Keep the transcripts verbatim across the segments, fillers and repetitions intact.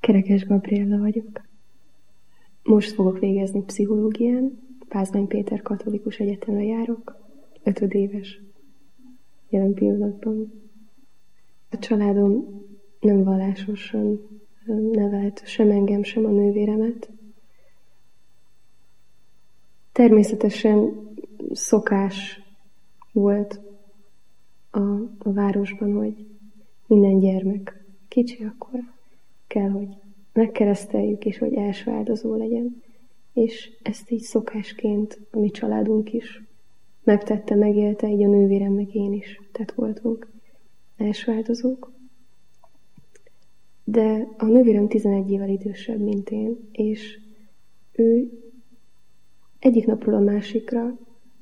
Kerekes Gabriella vagyok. Most fogok végezni pszichológián, Pázmány Péter Katolikus Egyetemre járok, ötödéves jelen pillanatban. A családom nem vallásosan nevelt sem engem, sem a nővéremet. Természetesen szokás volt a, a városban, hogy minden gyermek kicsi, akkor kell, hogy megkereszteljük, és hogy első áldozó legyen. És ezt így szokásként a mi családunk is megtette, megélte, így a nővérem meg én is. Tehát voltunk első áldozók. De a nővérem tizenegy évvel idősebb, mint én, és ő egyik napról a másikra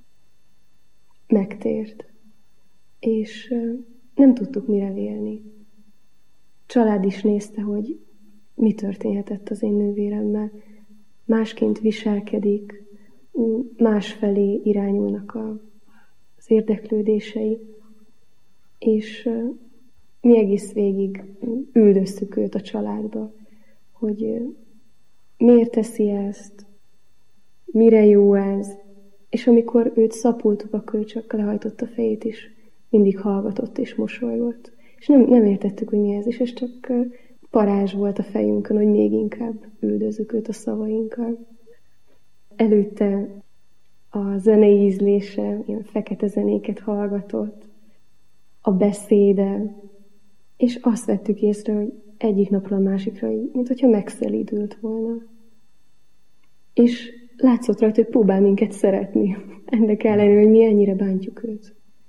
megtért. És nem tudtuk mire vélni. Család is nézte, hogy mi történhetett az én nővéremmel. Másként viselkedik, másfelé irányulnak a, az érdeklődései, és mi egész végig üldöztük őt a családba, hogy miért teszi ezt, mire jó ez, és amikor őt szapultuk a kölcsökkel, lehajtott a fejét is, mindig hallgatott és mosolygott. És nem, nem értettük, hogy mi ez is, és csak parázs volt a fejünkön, hogy még inkább üldözzük őt a szavainkkal. Előtte a zenei ízlése, ilyen fekete zenéket hallgatott, a beszéde, és azt vettük észre, hogy egyik napról a másikra, mint hogyha megszelídült volna. És látszott rajta, hogy próbál minket szeretni. Ennek ellenére, hogy mi ennyire bántjuk őt.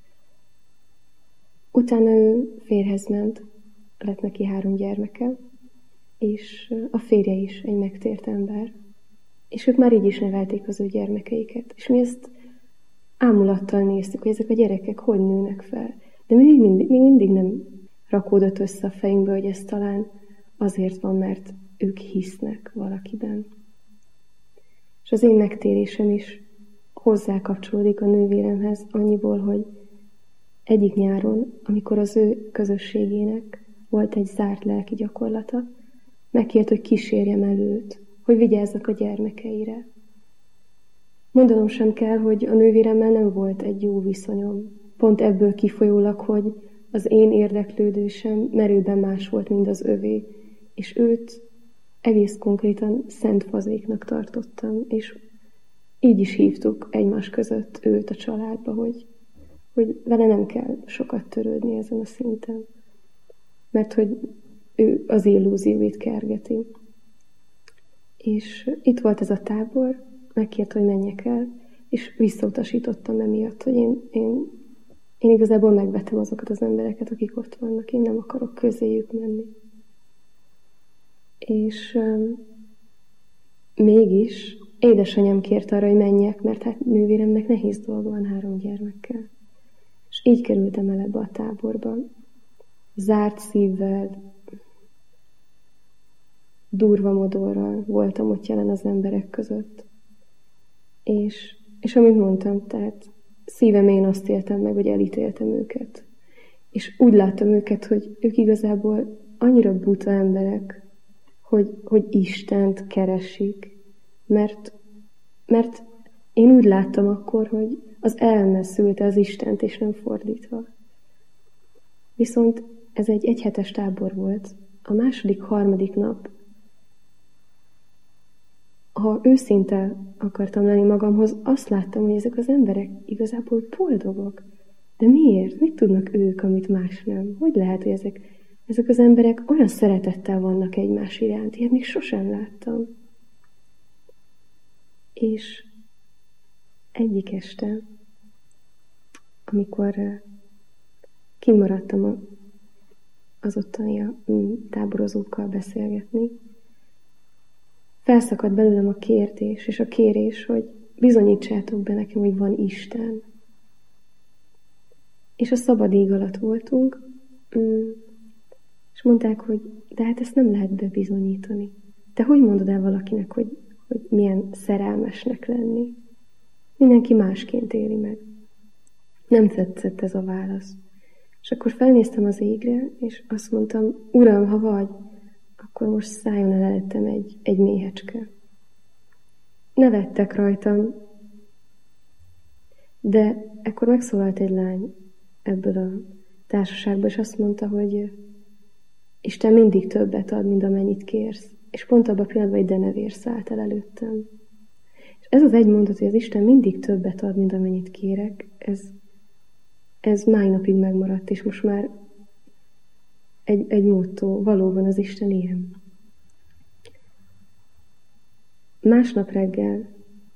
Utána ő férjhez ment, lett neki három gyermeke, és a férje is egy megtért ember. És ők már így is nevelték az ő gyermekeiket. És mi ezt ámulattal néztük, hogy ezek a gyerekek hogy nőnek fel. De még mindig, még mindig nem rakódott össze a fejünkbe, hogy ez talán azért van, mert ők hisznek valakiben. És az én megtérésem is hozzá kapcsolódik a nővéremhez annyiból, hogy egyik nyáron, amikor az ő közösségének volt egy zárt lelki gyakorlata, megkért, hogy kísérjem el őt, hogy vigyázzak a gyermekeire. Mondanom sem kell, hogy a nővéremmel nem volt egy jó viszonyom. Pont ebből kifolyólag, hogy az én érdeklődésem merőben más volt, mint az övé, és őt egész konkrétan szent fazéknak tartottam, és így is hívtuk egymás között őt a családba, hogy, hogy vele nem kell sokat törődni ezen a szinten, mert hogy ő az illúzióit kergeti. És itt volt ez a tábor, megkért, hogy menjek el, és visszautasítottam emiatt, hogy én, én, én igazából megvetem azokat az embereket, akik ott vannak, én nem akarok közéjük menni. És um, mégis édesanyám kért arra, hogy menjek, mert hát nővéremnek nehéz dolga van három gyermekkel. És így kerültem el ebbe a táborba. Zárt szívvel, durva modorral voltam ott jelen az emberek között. És, és amit mondtam, tehát szívem én azt éltem meg, hogy elítéltem őket. És úgy láttam őket, hogy ők igazából annyira buta emberek, hogy, hogy Istent keresik. Mert, mert én úgy láttam akkor, hogy az elme szülte az Istent, és nem fordítva. Viszont ez egy egyhetes tábor volt. A második, harmadik nap, ha őszinte akartam lenni magamhoz, azt láttam, hogy ezek az emberek igazából boldogok. De miért? Mit tudnak ők, amit más nem? Hogy lehet, hogy ezek, ezek az emberek olyan szeretettel vannak egymás iránt? Ilyet még sosem láttam. És egyik este, amikor kimaradtam az ottani a táborozókkal beszélgetni, felszakadt belőlem a kérdés és a kérés, hogy bizonyítsátok be nekem, hogy van Isten. És a szabad ég alatt voltunk, és mondták, hogy de hát ezt nem lehet bebizonyítani. Te hogy mondod el valakinek, hogy, hogy milyen szerelmesnek lenni? Mindenki másként éli meg. Nem tetszett ez a válasz. És akkor felnéztem az égre, és azt mondtam, Uram, ha vagy, akkor most szálljon el előttem egy, egy méhecske. Nevettek rajtam, de ekkor megszólalt egy lány ebből a társaságból, és azt mondta, hogy Isten mindig többet ad, mint amennyit kérsz. És pont abban a pillanatban egy denevér szállt el előttem. És ez az egy mondat, hogy az Isten mindig többet ad, mint amennyit kérek, ez, ez máj napig megmaradt, és most már egy, egy motto, valóban az Isten ilyen. Másnap reggel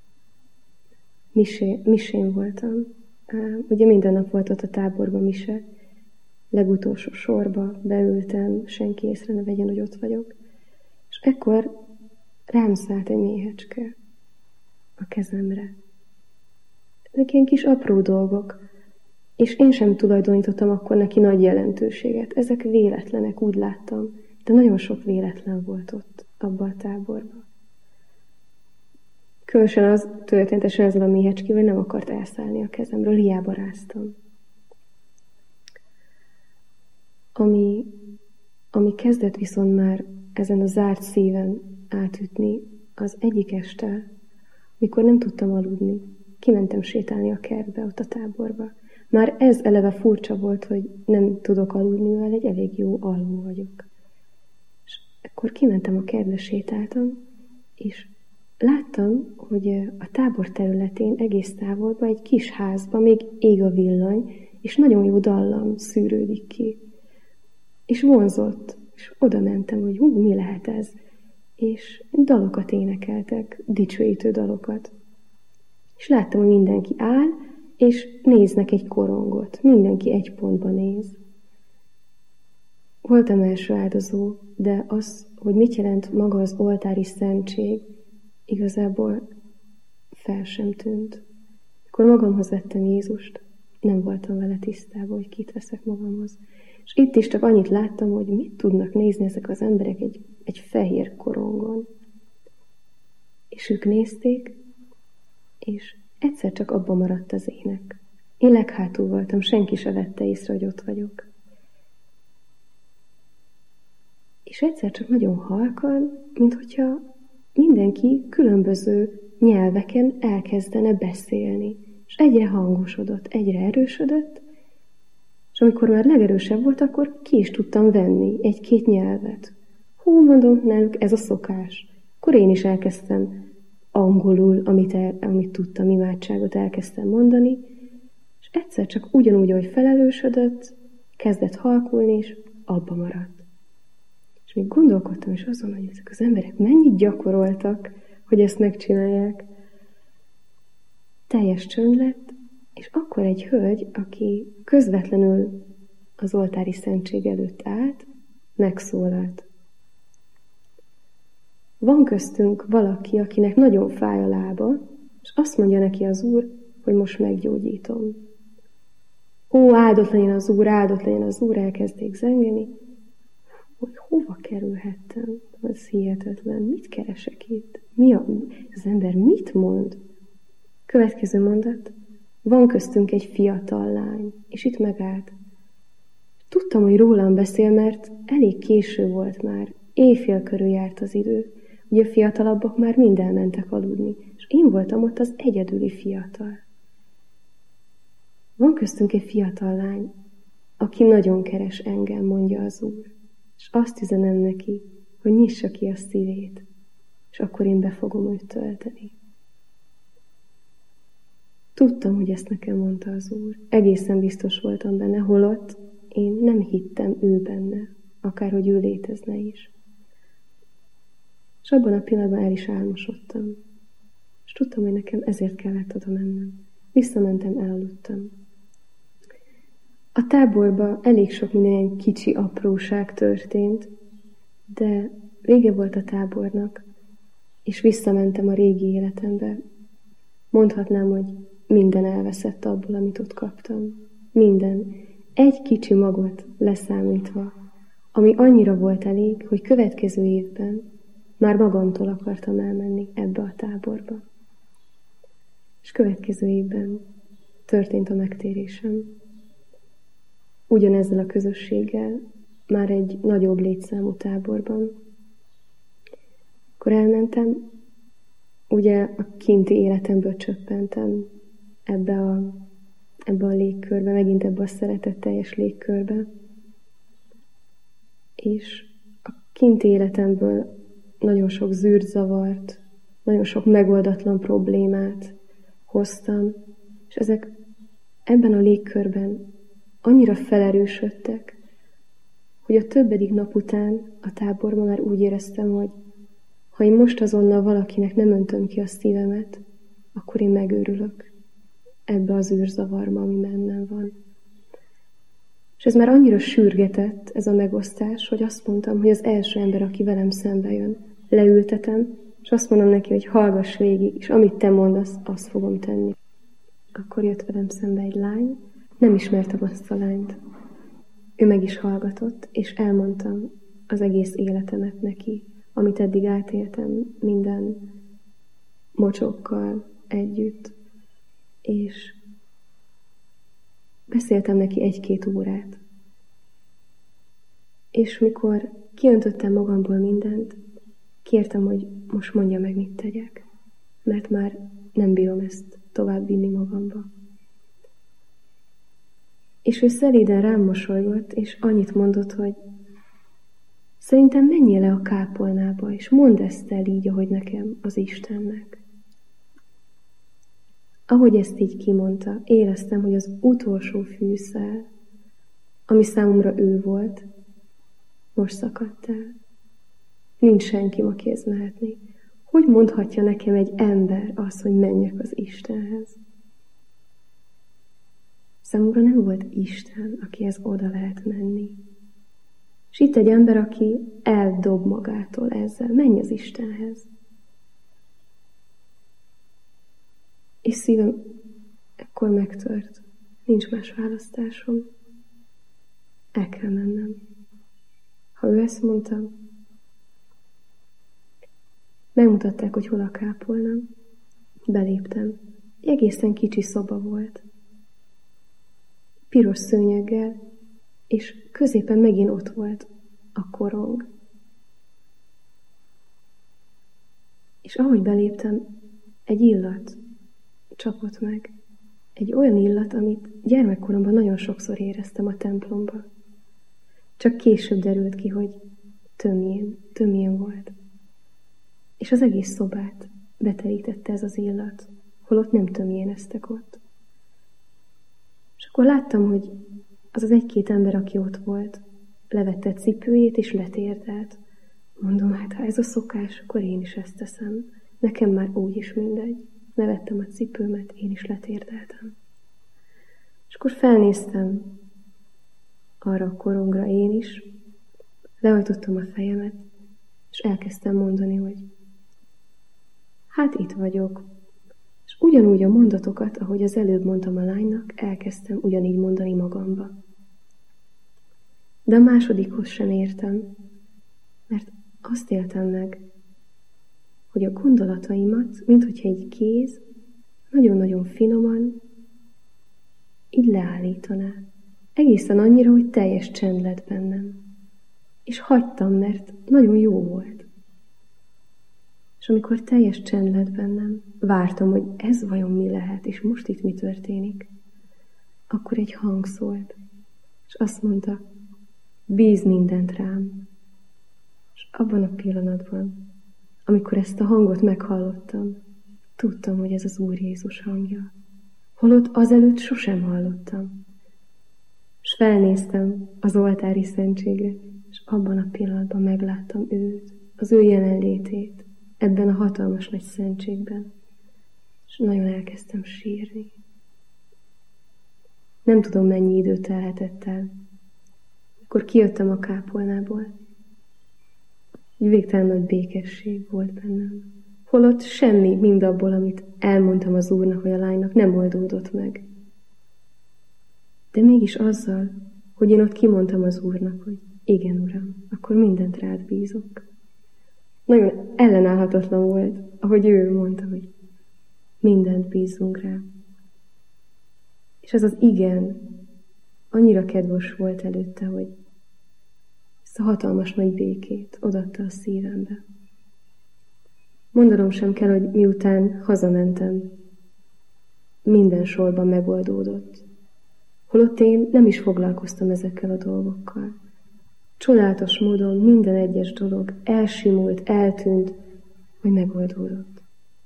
misé, misén voltam. Ugye minden nap volt ott a táborban mise. Legutolsó sorba beültem, senki észre ne vegyen, hogy ott vagyok. És ekkor rám szállt egy méhecske a kezemre. Ezek ilyen kis apró dolgok, és én sem tulajdonítottam akkor neki nagy jelentőséget. Ezek véletlenek, úgy láttam, de nagyon sok véletlen volt ott, abban a táborban. Különösen az történetesen ezzel a méhecskével, hogy nem akart elszállni a kezemről, hiába ráztam. Ami, ami kezdett viszont már ezen a zárt szíven átütni, az egyik este, mikor nem tudtam aludni, kimentem sétálni a kertbe, ott a táborba. Már ez eleve furcsa volt, hogy nem tudok aludni, mivel egy elég jó alvó vagyok. És akkor kimentem a kertbe, sétáltam, és láttam, hogy a tábor területén egész távolban egy kis házban még ég a villany, és nagyon jó dallam szűrődik ki. És vonzott, és oda mentem, hogy hú, mi lehet ez? És dalokat énekeltek, dicsőítő dalokat. És láttam, hogy mindenki áll, és néznek egy korongot. Mindenki egy pontba néz. Voltam első áldozó, de az, hogy mit jelent maga az oltári szentség, igazából fel sem tűnt. Akkor magamhoz vettem Jézust, nem voltam vele tisztában, hogy kit veszek magamhoz. És itt is csak annyit láttam, hogy mit tudnak nézni ezek az emberek egy, egy fehér korongon. És ők nézték, és egyszer csak abba maradt az ének. Én leghátul voltam, senki se vette észre, hogy ott vagyok. És egyszer csak nagyon halkan, mint hogyha mindenki különböző nyelveken elkezdene beszélni. És egyre hangosodott, egyre erősödött, és amikor már legerősebb volt, akkor ki is tudtam venni egy-két nyelvet. Hú, mondom, náluk ez a szokás. Akkor én is elkezdtem angolul, amit, el, amit tudtam, imádságot elkezdtem mondani, és egyszer csak ugyanúgy, ahogy felelősödött, kezdett halkulni, és abba maradt. És még gondolkodtam is azon, hogy ezek az emberek mennyit gyakoroltak, hogy ezt megcsinálják. Teljes csönd lett, és akkor egy hölgy, aki közvetlenül az oltári szentség előtt állt, megszólalt. Van köztünk valaki, akinek nagyon fáj a lába, és azt mondja neki az Úr, hogy most meggyógyítom. Ó, áldott legyen az Úr, áldott legyen az Úr, elkezdték zengeni, hogy hova kerülhettem? Ez hihetetlen. Mit keresek itt? Mi a, az ember mit mond? Következő mondat. Van köztünk egy fiatal lány, és itt megállt. Tudtam, hogy rólam beszél, mert elég késő volt már. Éjfél körül járt az idő. Ugye a fiatalabbak már mind elmentek aludni, és én voltam ott az egyedüli fiatal. Van köztünk egy fiatal lány, aki nagyon keres engem, mondja az Úr. És azt üzenem neki, hogy nyissa ki a szívét, és akkor én be fogom őt tölteni. Tudtam, hogy ezt nekem mondta az Úr. Egészen biztos voltam benne, holott én nem hittem ő benne, akárhogy ő létezne is. És abban a pillanatban el is álmosodtam. És tudtam, hogy nekem ezért kellett oda mennem. Visszamentem, elaludtam. A táborban elég sok minden kicsi apróság történt, de vége volt a tábornak, és visszamentem a régi életembe. Mondhatnám, hogy minden elveszett abból, amit ott kaptam. Minden. Egy kicsi magot leszámítva, ami annyira volt elég, hogy következő évben már magamtól akartam elmenni ebbe a táborba. És következő évben történt a megtérésem. Ugyanezzel a közösséggel, már egy nagyobb létszámú táborban, Akkor elmentem, ugye a kinti életemből csöppentem ebbe a, ebbe a légkörbe, megint ebbe a szeretetteljes légkörbe. És a kinti életemből nagyon sok zűrzavart, nagyon sok megoldatlan problémát hoztam, és ezek ebben a légkörben annyira felerősödtek, hogy a többedik nap után a táborban már úgy éreztem, hogy ha én most azonnal valakinek nem öntöm ki a szívemet, akkor én megőrülök ebbe az űrzavarba, ami bennem van. És ez már annyira sürgetett, ez a megosztás, hogy azt mondtam, hogy az első ember, aki velem szembe jön, leültetem, és azt mondom neki, hogy hallgass végig, és amit te mondasz, azt fogom tenni. Akkor jött velem szembe egy lány, nem ismertem azt a lányt. Ő meg is hallgatott, és elmondtam az egész életemet neki, amit eddig átéltem minden mocsokkal együtt. És beszéltem neki egy-két órát. És mikor kiöntöttem magamból mindent, kértem, hogy most mondja meg, mit tegyek, mert már nem bírom ezt tovább vinni magamba. És ő szelíden rám mosolygott, és annyit mondott, hogy szerintem menjél le a kápolnába, és mondd ezt el így, ahogy nekem, az Istennek. Ahogy ezt így kimondta, éreztem, hogy az utolsó fűszál, ami számomra ő volt, most szakadt el. Nincs senki, akihez mehetni. Hogy mondhatja nekem egy ember azt, hogy menjek az Istenhez? Számomra nem volt Isten, akihez oda lehet menni. És itt egy ember, aki eldob magától ezzel. Menj az Istenhez. És szívem ekkor megtört. Nincs más választásom. El kell mennem. Ha ő ezt mondta, megmutatták, hogy hol a kápolna. Beléptem. Egy egészen kicsi szoba volt. Piros szőnyeggel, és középen megint ott volt a korong. És ahogy beléptem, egy illat csapott meg. Egy olyan illat, amit gyermekkoromban nagyon sokszor éreztem a templomban. Csak később derült ki, hogy tömjén, tömjén volt. És az egész szobát beterítette ez az illat, holott nem tömjéneztek ott. És akkor láttam, hogy az az egy-két ember, aki ott volt, levette cipőjét és letérdelt. Mondom, hát ha ez a szokás, akkor én is ezt teszem. Nekem már úgyis mindegy. Levettem a cipőmet, én is letérdeltem. És akkor felnéztem arra a korongra én is, lehajtottam a fejemet, és elkezdtem mondani, hogy hát itt vagyok. És ugyanúgy a mondatokat, ahogy az előbb mondtam a lánynak, elkezdtem ugyanígy mondani magamba. De a másodikhoz sem értem, mert azt éltem meg, hogy a gondolataimat, minthogyha egy kéz, nagyon-nagyon finoman így leállítaná. Egészen annyira, hogy teljes csend lett bennem. És hagytam, mert nagyon jó volt. És amikor teljes csend lett bennem, vártam, hogy ez vajon mi lehet, és most itt mi történik. Akkor egy hang szólt, és azt mondta, bíz mindent rám. És abban a pillanatban, amikor ezt a hangot meghallottam, tudtam, hogy ez az Úr Jézus hangja. Holott azelőtt sosem hallottam. És felnéztem az oltári szentségre, és abban a pillanatban megláttam őt, az ő jelenlétét, ebben a hatalmas nagy szentségben. És nagyon elkezdtem sírni. Nem tudom, mennyi idő telhetett el. Akkor kijöttem a kápolnából. Egy végtelen nagy békesség volt bennem. Holott semmi mindabból, amit elmondtam az Úrnak vagy a lánynak, nem oldódott meg. De mégis azzal, hogy én ott kimondtam az Úrnak, hogy igen, Uram, akkor mindent rád bízok. Nagyon ellenállhatatlan volt, ahogy ő mondta, hogy mindent bízunk rá. És ez az igen annyira kedves volt előtte, hogy ezt a hatalmas nagy békét odatta a szívembe. Mondanom sem kell, hogy miután hazamentem, minden sorban megoldódott. Holott én nem is foglalkoztam ezekkel a dolgokkal. Csodálatos módon minden egyes dolog elsimult, eltűnt, hogy megoldódott.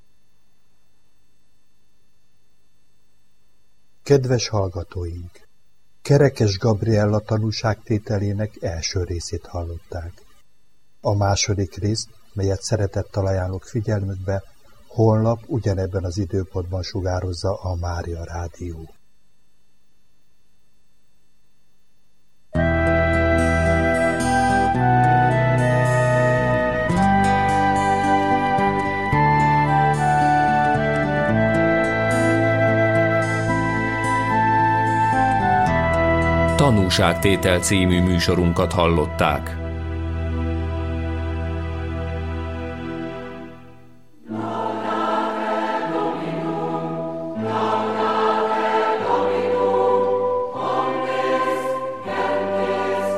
Kedves hallgatóink! Kerekes Gabriella tanúságtételének első részét hallották. A második részt, melyet szeretettel ajánlok figyelmükbe, holnap ugyanebben az időpontban sugározza a Mária Rádió. Tanúságtétel című műsorunkat hallották.